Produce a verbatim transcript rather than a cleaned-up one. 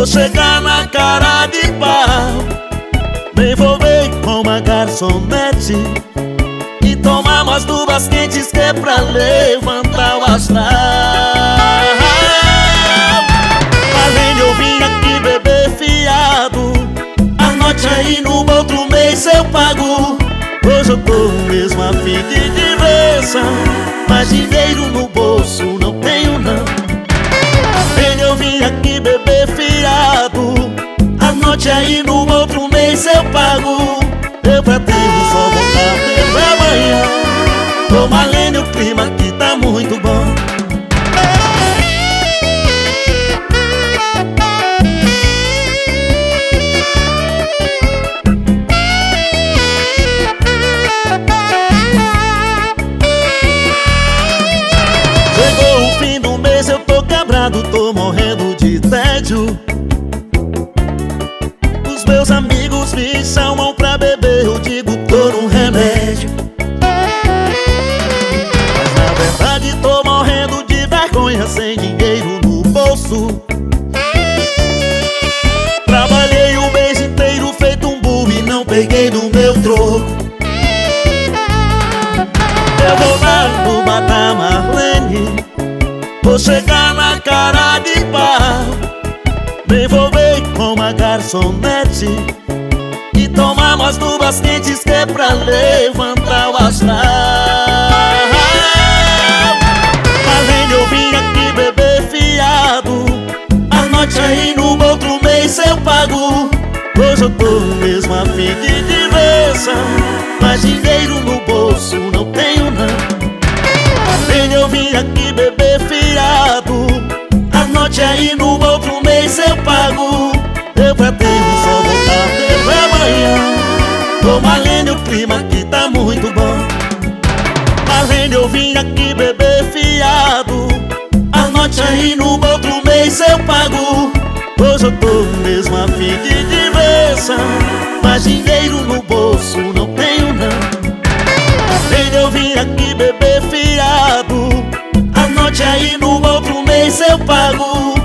chegar na cara de pau, me envolver com uma garçonete e tomar umas duvas quentes que é pra levantar o astral. Além de eu vim aqui beber fiado, anote aí, no outro mês eu pago. Hoje eu tô mesmo a fim de diversão, mas dinheiro no bolso não tenho não. Além de eu vim aqui beber fiado, anote aí, no outro mês eu pago. Eu pretendo só voltar mesmo amanhã. Tô malendo, o clima aqui tá muito bom. Chegou o fim do mês, eu tô quebrado, tô morrendo de tédio. Os meus amigos me chamam pra beber, eu digo tô num remédio. Mas na verdade tô morrendo de vergonha, sem dinheiro no bolso. Trabalhei o mês inteiro feito um burro e não peguei no meu troco. Eu vou lá no bar da Marlene, vou chegar na cara de pau, me envolver com uma garçonete e tomar umas duvas quentes que é pra levantar o astral. Além de eu vim aqui beber fiado, anote aí, no outro mês eu pago. Hoje eu tô mesmo a fim de diversão, mas dinheiro no bolso não tenho não. Além de eu vim aqui beber fiado, anote aí, no outro mês eu pago. Eu pretendo só voltar mesmo amanhã. Tô malendo, o clima aqui tá muito bom. Além de eu vim aqui beber fiado, anote aí, no outro mês eu pago. Hoje eu tô mesmo a fim de diversão, mas dinheiro no bolso não tenho não. Além de eu vim aqui beber fiado, anote aí, no outro mês eu pago.